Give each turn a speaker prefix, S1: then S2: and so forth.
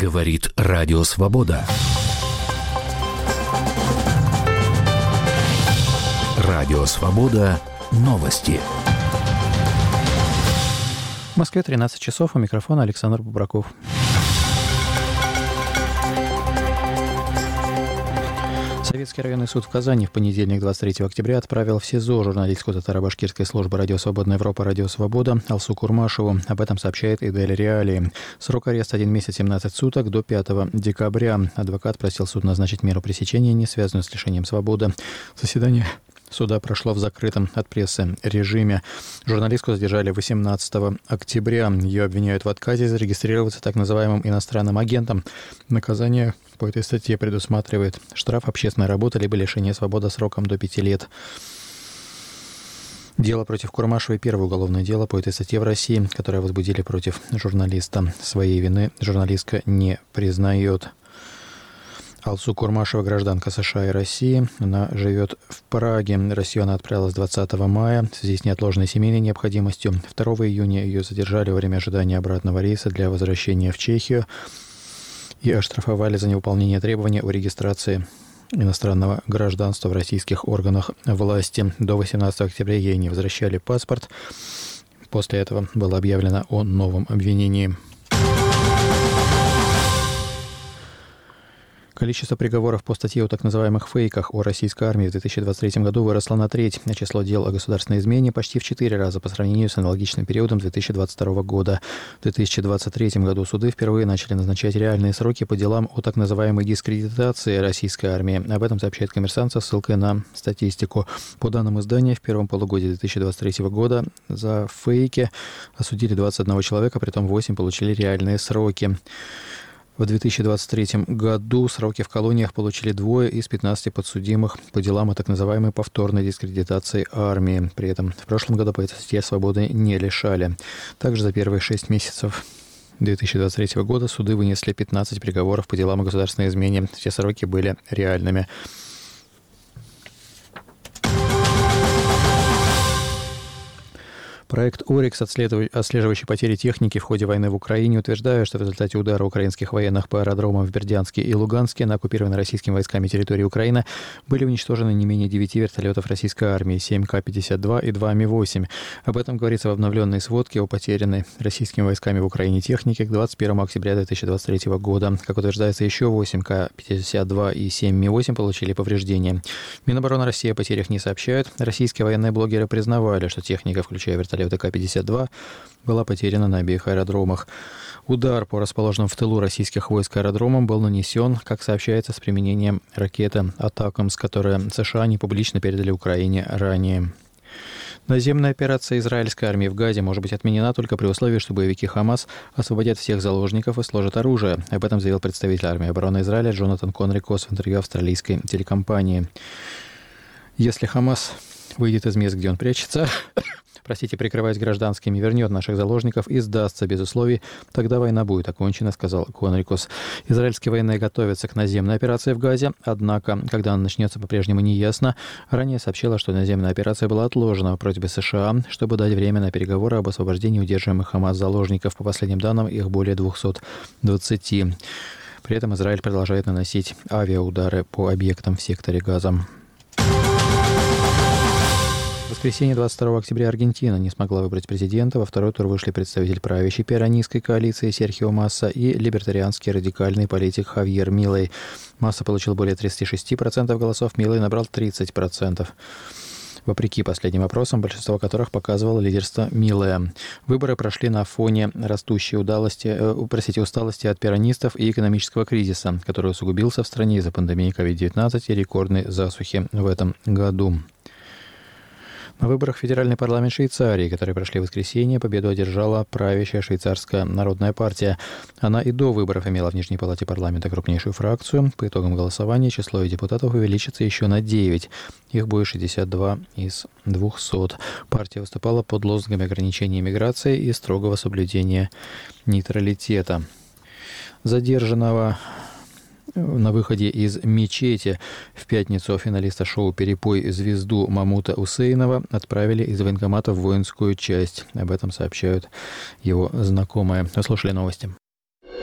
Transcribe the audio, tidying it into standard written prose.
S1: Говорит Радио Свобода. Радио Свобода. Новости.
S2: В Москве 13 часов. У микрофона Александр Бубраков. Советский районный суд в Казани в понедельник, 23 октября, отправил в СИЗО журналистку татаро-башкирской службы «Радио Свободная Европа», «Радио Свобода» Алсу Курмашеву. Об этом сообщает Идель Реалии. Срок ареста 1 месяц 17 суток до 5 декабря. Адвокат просил суд назначить меру пресечения, не связанную с лишением свободы. Заседание суда прошло в закрытом от прессы режиме. Журналистку задержали 18 октября. Ее обвиняют в отказе зарегистрироваться так называемым иностранным агентом. Наказание по этой статье предусматривает штраф, общественная работа либо лишение свободы сроком до 5 лет. Дело против Курмашевой – первое уголовное дело по этой статье в России, которое возбудили против журналиста. Своей вины журналистка не признает. Алсу Курмашева – гражданка США и России. Она живет в Праге. В Россию она отправилась 20 мая в связи с неотложной семейной необходимостью. 2 июня ее задержали во время ожидания обратного рейса для возвращения в Чехию и оштрафовали за невыполнение требований о регистрации иностранного гражданства в российских органах власти. До 18 октября ей не возвращали паспорт. После этого было объявлено о новом обвинении. Количество приговоров по статье о так называемых фейках о российской армии в 2023 году выросло на треть, а число дел о государственной измене почти в 4 раза по сравнению с аналогичным периодом 2022 года. В 2023 году суды впервые начали назначать реальные сроки по делам о так называемой дискредитации российской армии. Об этом сообщает «Коммерсант» со ссылкой на статистику. По данным издания, в первом полугодии 2023 года за фейки осудили 21 человека, притом 8 получили реальные сроки. В 2023 году сроки в колониях получили 2 из 15 подсудимых по делам о так называемой повторной дискредитации армии. При этом в прошлом году по этой статье свободы не лишали. Также за первые 6 месяцев 2023 года суды вынесли 15 приговоров по делам о государственной измене. Все сроки были реальными. Проект «Орикс», отслеживающий потери техники в ходе войны в Украине, утверждает, что в результате удара украинских военных по аэродромам в Бердянске и Луганске на оккупированной российскими войсками территории Украины были уничтожены не менее 9 вертолетов российской армии, 7 К-52 и 2 Ми-8. Об этом говорится в обновленной сводке о потерянной российскими войсками в Украине технике к 21 октября 2023 года. Как утверждается, еще 8 К-52 и 7 Ми-8 получили повреждения. Минобороны России о потерях не сообщают. Российские военные блогеры признавали, что техника, включая вертолеты К-52, была потеряна на обеих аэродромах. Удар по расположенным в тылу российских войск аэродромам был нанесен, как сообщается, с применением ракеты «Атакамс», которую США не публично передали Украине ранее. Наземная операция израильской армии в Газе может быть отменена только при условии, что боевики ХАМАС освободят всех заложников и сложат оружие. Об этом заявил представитель армии обороны Израиля Джонатан Конрикос в интервью австралийской телекомпании. Если ХАМАС выйдет из мест, где он прячется, прикрываясь гражданскими, вернет наших заложников и сдастся без условий, тогда война будет окончена, сказал Конрикос. Израильские военные готовятся к наземной операции в Газе, однако, когда она начнется, по-прежнему не ясно. Ранее сообщила, что наземная операция была отложена по просьбе США, чтобы дать время на переговоры об освобождении удерживаемых ХАМАС заложников. По последним данным, их более 220. При этом Израиль продолжает наносить авиаудары по объектам в секторе Газа. В воскресенье 22 октября Аргентина не смогла выбрать президента. Во второй тур вышли представитель правящей перонистской коалиции Серхио Масса и либертарианский радикальный политик Хавьер Милей. Масса получил более 36% голосов, Милей набрал 30%. Вопреки последним опросам, большинство которых показывало лидерство Милея. Выборы прошли на фоне растущей усталости от перонистов и экономического кризиса, который усугубился в стране из-за пандемии COVID-19 и рекордной засухи в этом году. На выборах в Федеральный парламент Швейцарии, которые прошли в воскресенье, победу одержала правящая швейцарская народная партия. Она и до выборов имела в Нижней палате парламента крупнейшую фракцию. По итогам голосования число ее депутатов увеличится еще на 9. Их будет 62 из 200. Партия выступала под лозунгами ограничения иммиграции и строгого соблюдения нейтралитета. Задержанного на выходе из мечети в пятницу финалиста шоу «Перепой» звезду Мамута Усейнова отправили из военкомата в воинскую часть. Об этом сообщают его знакомые. Слушали новости.